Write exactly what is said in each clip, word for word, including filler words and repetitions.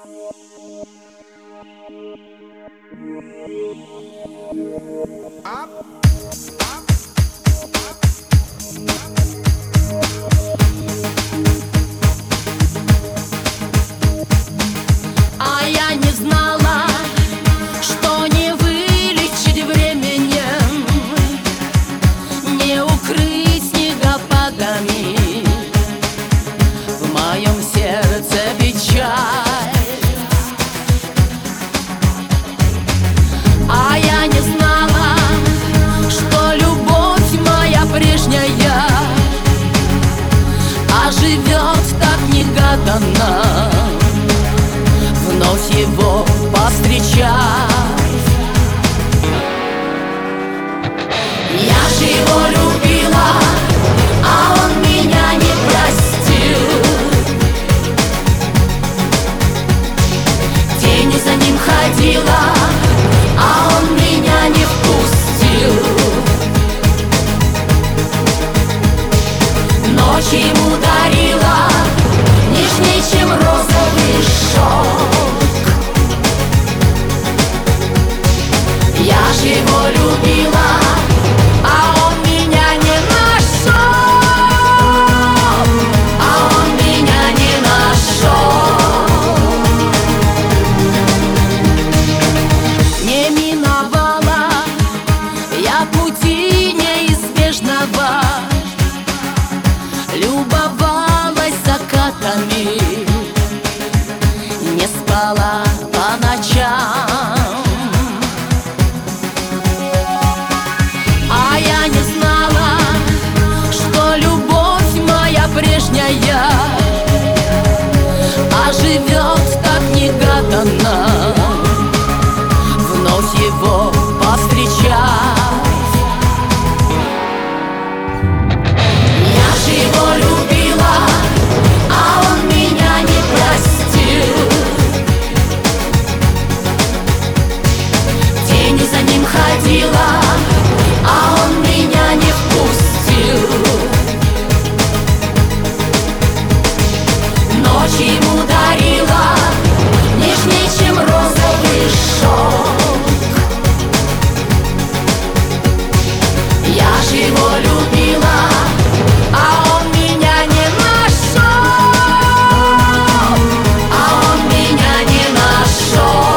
А я не знала, что не вылечить временем, не укрыть снегопадами в моем сердце печаль. А я не знала, что любовь моя прежняя оживет так негаданно, вновь его повстречать. Я же его любила, а он меня не простил. Тени за ним ходила, а он меня не впустил. Ночь ему дарила нежней, чем розовый шелк. Я же его любила, а он меня не нашел. А он меня не нашел. Не миновала я пути неизбежного, любовалась закатами, не спала по ночам. А я не знала, что любовь моя прежняя оживет так негаданно, вновь его повстречать. Я же его любила, а он меня не простил. Тени за ним ходила, а он меня не впустил. Ночь ему дарила нежней, чем розовый шелк. Я же его любила, а он меня не нашел. А он меня не нашел.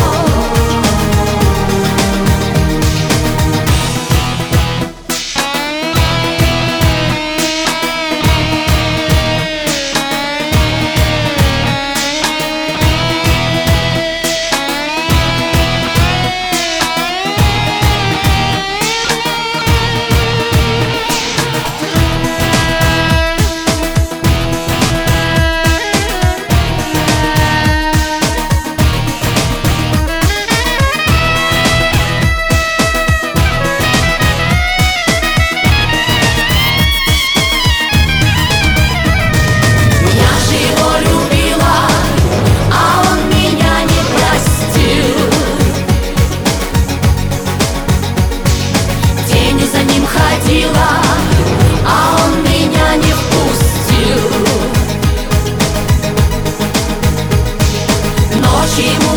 А он меня не впустил. Ночь ему